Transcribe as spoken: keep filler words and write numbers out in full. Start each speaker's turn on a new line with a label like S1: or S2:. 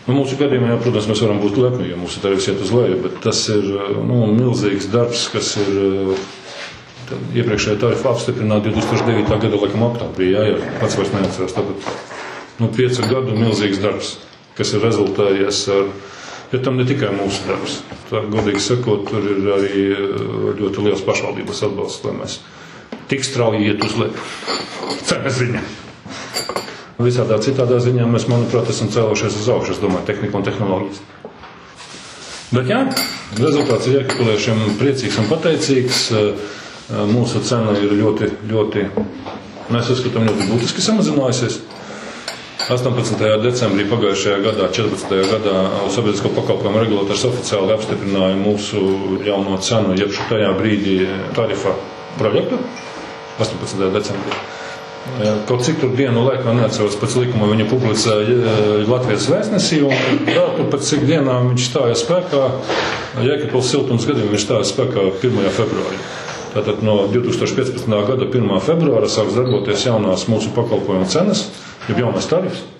S1: Nu, mūsu gadījumā, jā, protams, mēs varam būt lepni, jo mūsu tarifs iet uz leju, bet tas ir nu, milzīgs darbs, kas ir iepriekšējā tarifa apstiprināta divi tūkstoši devītā gada laikam oktobrī, jā, ja pats vairs neatceros. Tāpēc nu, piecu gadu milzīgs darbs, kas ir rezultējies ar, bet tam ne tikai mūsu darbs. Tā, godīgi sakot, tur ir arī ļoti liels pašvaldības atbalsts, lai mēs tik strauji iet uz leju. Cenas ziņā. Visādā citādā ziņā mēs, manuprāt, esam cēlušies uz augšu, es domāju, tehnika un tehnoloģijas. Bet jā, rezultāts ir iekapulēšiem priecīgs un pateicīgs. Mūsu cena ir ļoti, ļoti, mēs uzskatām, ļoti būtiski samazinājusies. astoņpadsmitajā decembrī pagājušajā gadā, četrpadsmitajā gadā sabiedrisko pakalpojumu regulators oficiāli apstiprināja mūsu jauno cenu, jeb tajā brīdī tarifa projektu, astoņpadsmitajā decembrī. Kaut cik tur dienu laikā neatceros pēc likuma viņu publicēja Latvijas vēstnesī, un jā, tur pēc cik dienām viņš stāja spēkā, Jēkabpils siltums gadījumā viņš stāja spēkā pirmajā februārī. Tātad no divi tūkstoši piecpadsmitā gada pirmā februāra sāks darboties jaunās mūsu pakalpojumu cenas, jeb jaunās tarifs.